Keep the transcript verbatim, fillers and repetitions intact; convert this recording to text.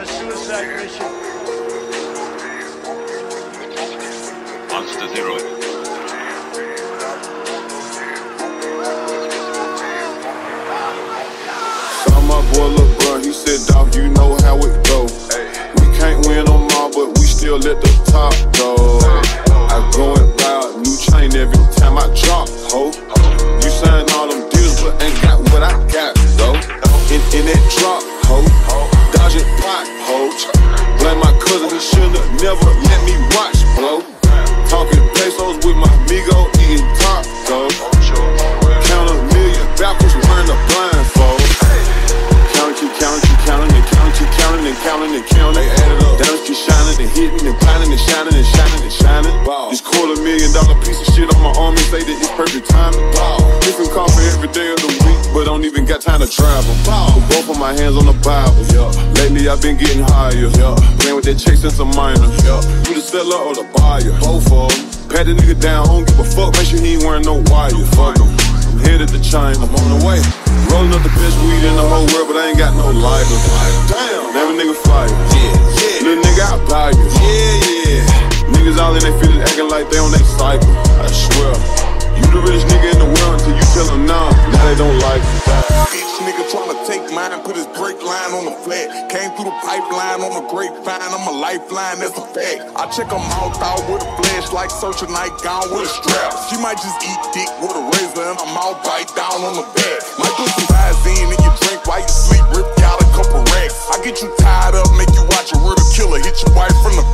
a suicide mission. Monster Zero. Saw my boy Lil Bro, he said, dawg, you know how it go. We can't win them all, but we still at the top, though. I go and buy a new chain every time I drop, ho. You sign all them deals, but ain't got what I got, though. In, in that drop, ho. Dodging potholes. Blame my cousin, he should've never let me watch, bro. Talking pesos with my amigo, eating tacos. Count a million backwards, wearing a blindfold. Counting, keep counting, keep counting, and counting, keep counting, and counting, and counting. They add it up. Diamonds keep shining, and hitting, and climbing, and shining, and shining, and shining. Wow. This quarter million dollar piece of shit on my arm and say that it's perfect timing. Wow. Different coffee every day of the week, but don't even got time to travel. Wow. Put both of my hands on the Bible. Yeah. Lately I've been getting higher. Yeah. Playing with that check since I'm minor. Yeah. You the seller or the buyer? Both of them. Pat the nigga down, I don't give a fuck. Make sure he ain't wearing no wire. Fuck him. I'm headed to China. I'm on the way. Rolling up the best weed in the whole world, but I ain't got no lighter. Damn. Never nigga fire. Yeah, yeah. Little nigga, I buy you. Yeah, yeah. Niggas all in their feelings acting like they on their cycle. I swear. You the realest nigga in the world until you tell them nah. Now they don't like it. Bitch nigga tryna take mine, put his brake line on the flat. Came through the pipeline on the grapevine, I'm a lifeline, that's a fact. I check her mouth out with a flashlight, search a nightgown with a strap. She might just eat dick with a razor and her mouth bite down on the back. Might put some Visine in your drink while you sleep, rip you out a couple racks. I get you tied up, make you watch a real killer hit your wife from the